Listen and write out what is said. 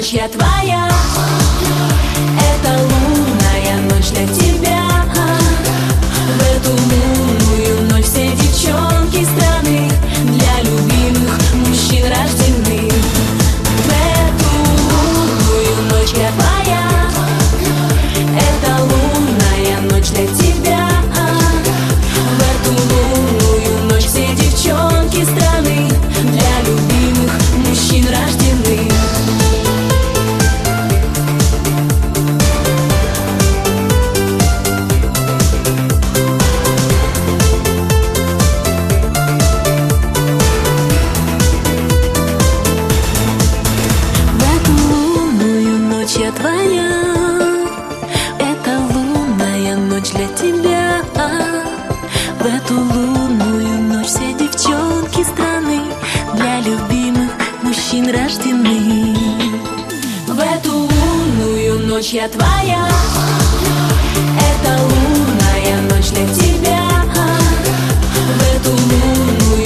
ночь я твоя. Это лунная ночь для тебя. В эту лунную ночь все девчонки страны для любимых мужчин рождены. В эту лунную ночь я твоя. Это лунная ночь для тебя. В эту лунную ночь все девчонки страны для любимых мужчин рождены. Я твоя, это лунная ночь для тебя. В эту лунную ночь все девчонки страны для любимых мужчин рождены. В эту лунную ночь я твоя. Это лунная ночь для тебя. В эту лунную